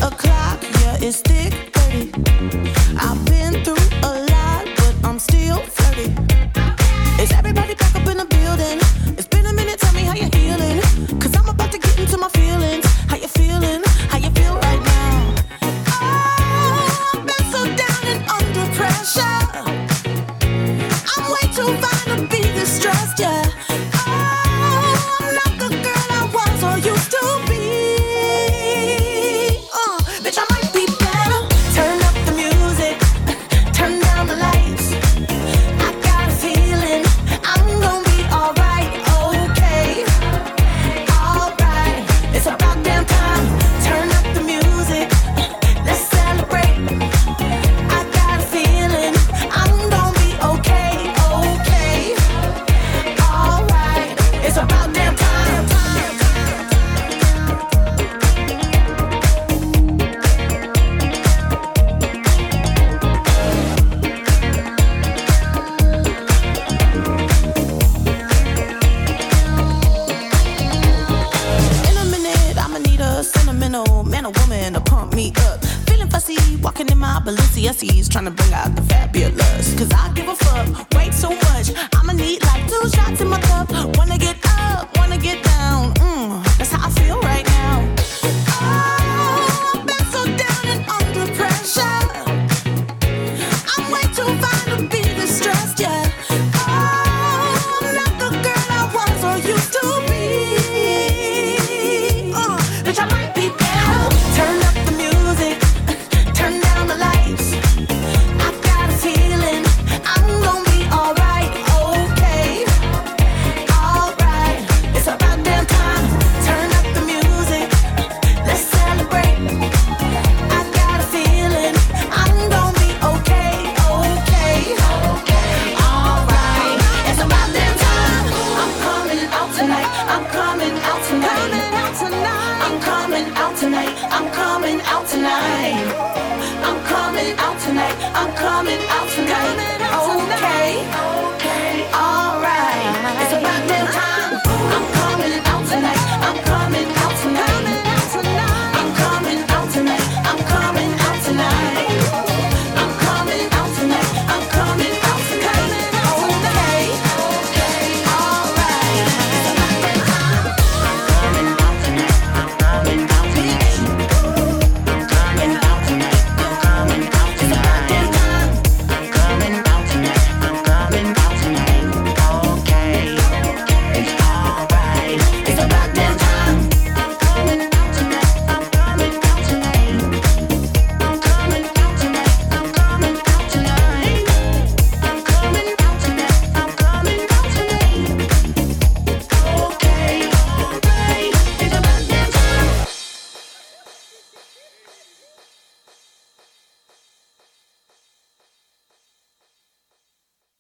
o'clock, yeah, it's thick 30. I've been through a lot, but I'm still flirty. Is everybody back up in the building? It's been a minute, tell me how you're healing. Cause I'm about to get into my feelings. How you feeling? How you feel right now? Oh, I've been so down and under pressure. I'm way too fine to be distressed, yeah. Oh, I'm not the girl I was or used to be. Bitch, I might be better. Turn up the music, turn down the lights. I got a feeling I'm gonna be alright, okay. Alright, it's about damn time. Turn up the music, let's celebrate. I got a feeling I'm gonna be okay, okay. Alright, it's about damn time. In a minute, I'ma need a sentimental man or woman to pump me up. Feeling fussy, walking in my Balenciennes, trying to bring out the fabulous. Cause I give a fuck, way too much. I'ma need like 2 shots in my cup. Wanna get up, wanna get down. That's how I feel right now. Oh, I've been so down and under pressure. I'm way too fine to be distressed, yeah. Oh, I'm not the girl I was or used to be. Bitch, I might be better. Turn up the music, turn down the lights. I got a feeling I'm gonna be alright, okay. Alright, it's about damn time. Turn up the music, let's celebrate. I got a feeling I'm gonna be okay, okay. Alright, it's about damn time. I'm coming out tonight. I'm coming out tonight. I'm coming out tonight. I'm coming out tonight. I'm coming out tonight. I'm coming out tonight.